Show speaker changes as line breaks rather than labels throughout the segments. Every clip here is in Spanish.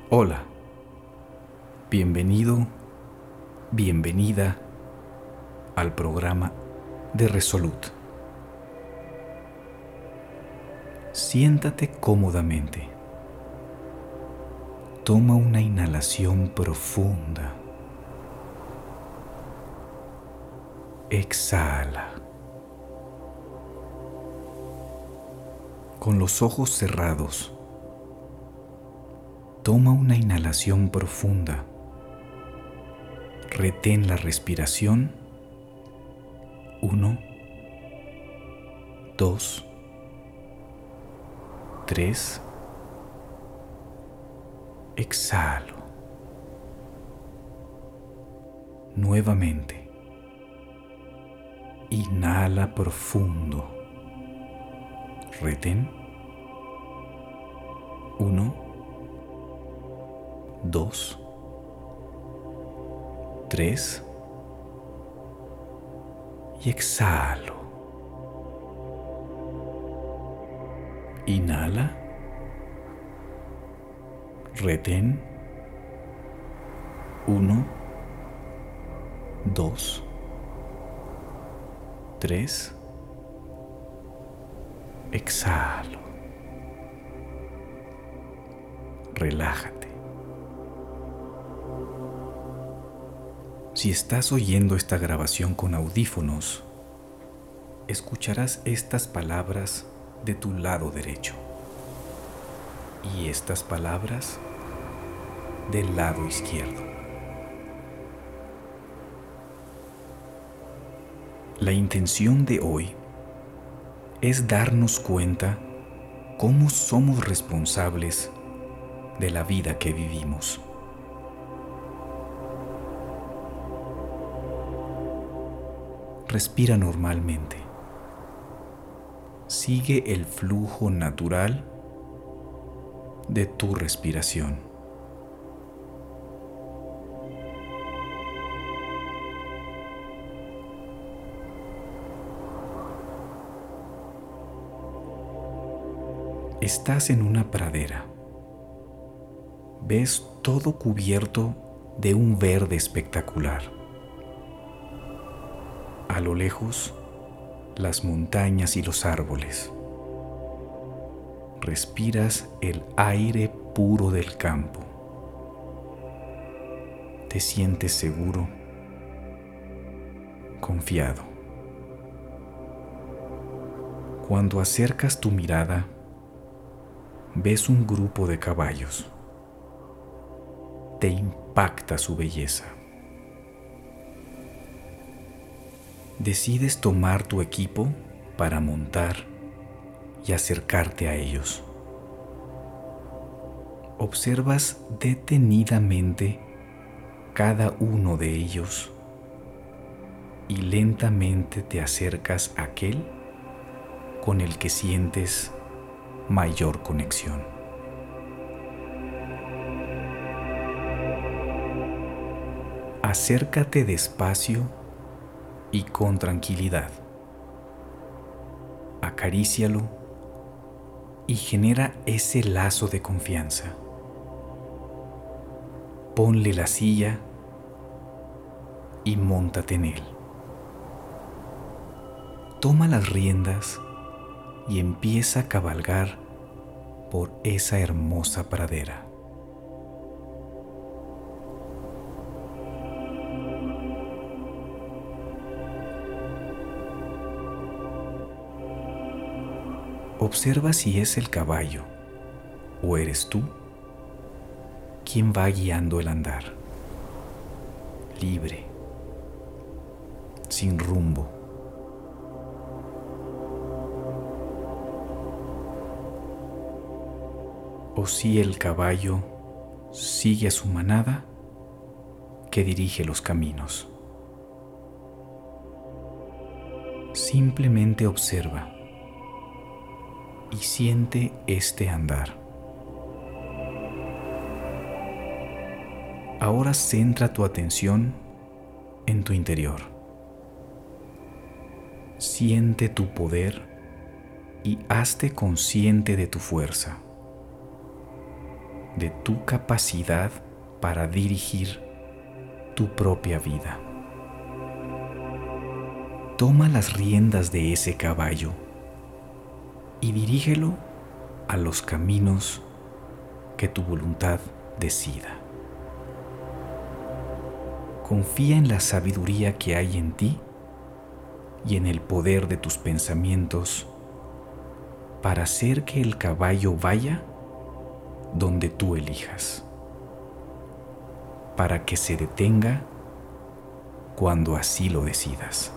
Hola, bienvenido, bienvenida al programa de Resolute. Siéntate cómodamente. Toma una inhalación profunda. Exhala. Con los ojos cerrados, toma una inhalación profunda. Retén la respiración. 1, 2, 3. Exhalo. Nuevamente. Inhala profundo. Retén. 1, 2, 3. Y exhalo. Inhala. Retén. 1, 2, 3. Exhalo. Relájate. Si estás oyendo esta grabación con audífonos, escucharás estas palabras de tu lado derecho y estas palabras del lado izquierdo. La intención de hoy es darnos cuenta cómo somos responsables de la vida que vivimos. Respira normalmente. Sigue el flujo natural de tu respiración. Estás en una pradera. Ves todo cubierto de un verde espectacular. A lo lejos, las montañas y los árboles. Respiras el aire puro del campo. Te sientes seguro, confiado. Cuando acercas tu mirada, ves un grupo de caballos. Te impacta su belleza. Decides tomar tu equipo para montar y acercarte a ellos. Observas detenidamente cada uno de ellos y lentamente te acercas a aquel con el que sientes mayor conexión. Acércate despacio y con tranquilidad. Acarícialo y genera ese lazo de confianza. Ponle la silla y móntate en él. Toma las riendas y empieza a cabalgar por esa hermosa pradera. Observa si es el caballo o eres tú quien va guiando el andar, libre, sin rumbo. O si el caballo sigue a su manada que dirige los caminos. Simplemente observa y siente este andar. Ahora centra tu atención en tu interior. Siente tu poder y hazte consciente de tu fuerza, de tu capacidad para dirigir tu propia vida. Toma las riendas de ese caballo y dirígelo a los caminos que tu voluntad decida. Confía en la sabiduría que hay en ti y en el poder de tus pensamientos para hacer que el caballo vaya donde tú elijas, para que se detenga cuando así lo decidas.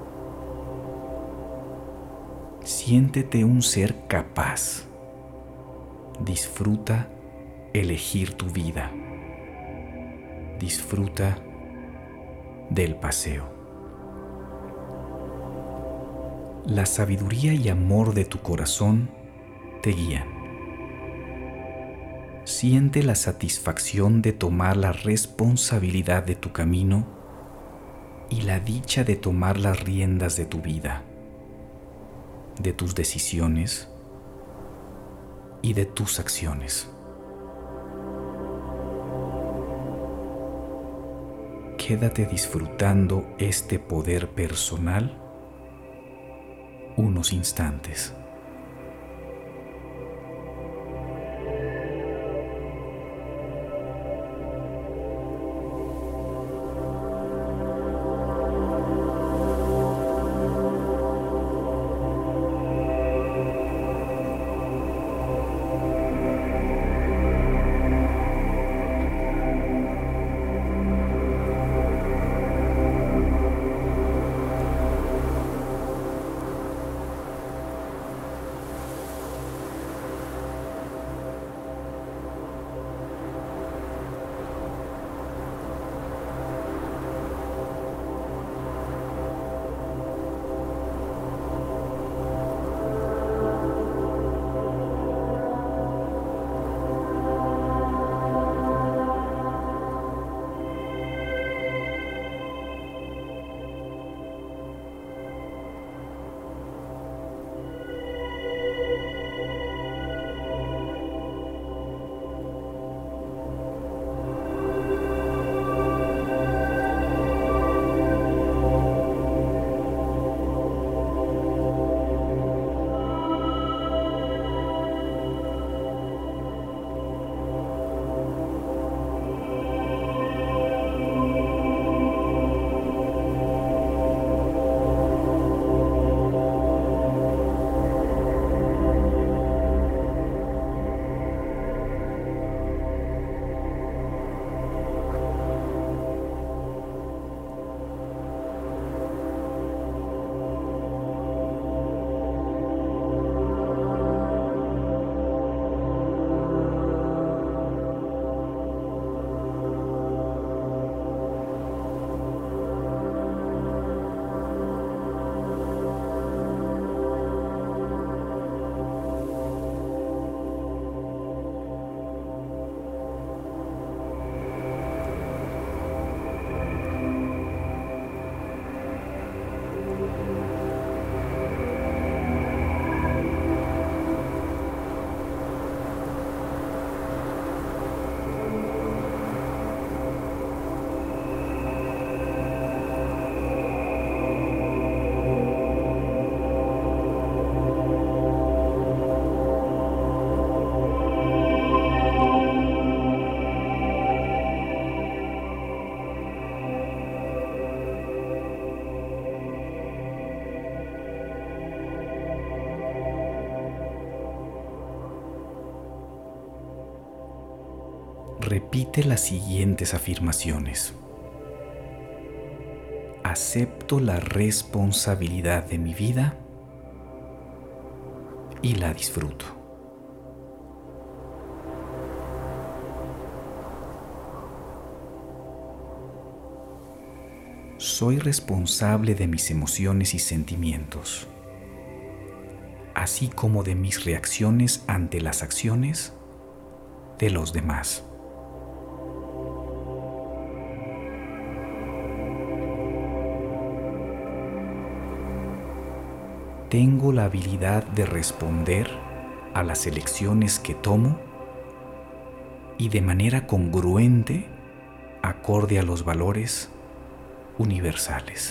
Siéntete un ser capaz. Disfruta elegir tu vida. Disfruta del paseo. La sabiduría y amor de tu corazón te guían. Siente la satisfacción de tomar la responsabilidad de tu camino y la dicha de tomar las riendas de tu vida, de tus decisiones y de tus acciones. Quédate disfrutando este poder personal unos instantes. Repite las siguientes afirmaciones. Acepto la responsabilidad de mi vida y la disfruto. Soy responsable de mis emociones y sentimientos, así como de mis reacciones ante las acciones de los demás. Tengo la habilidad de responder a las elecciones que tomo y de manera congruente acorde a los valores universales.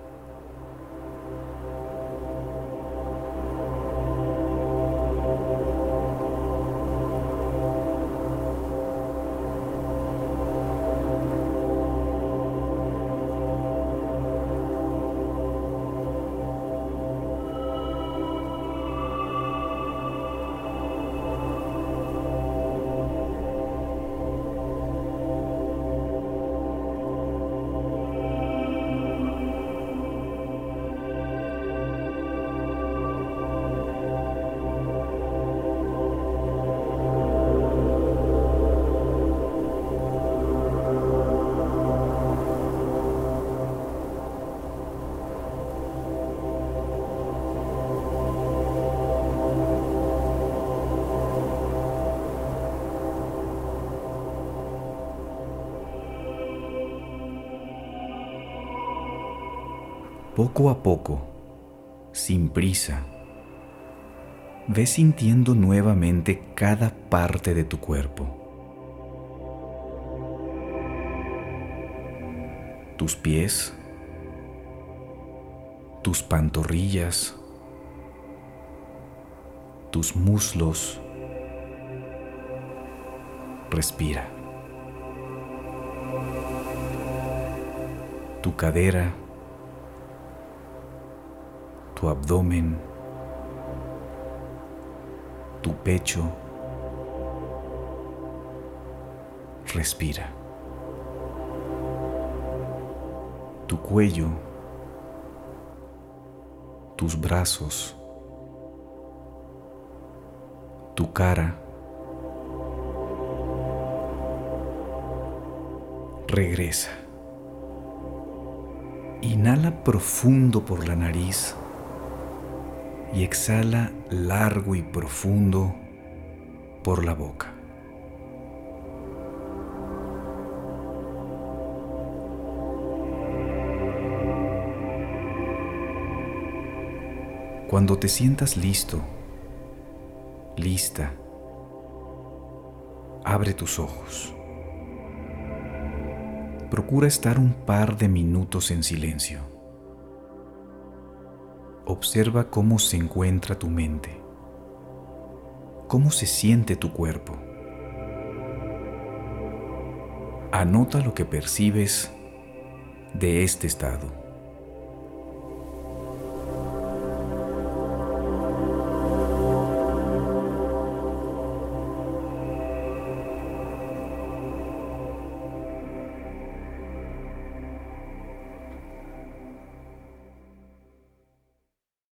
Poco a poco, sin prisa, ve sintiendo nuevamente cada parte de tu cuerpo. Tus pies, tus pantorrillas, tus muslos. Respira. Tu cadera, tu abdomen, tu pecho. Respira. Tu cuello, tus brazos, tu cara. Regresa. Inhala profundo por la nariz y exhala largo y profundo por la boca. Cuando te sientas listo, lista, abre tus ojos. Procura estar un par de minutos en silencio. Observa cómo se encuentra tu mente, cómo se siente tu cuerpo. Anota lo que percibes de este estado.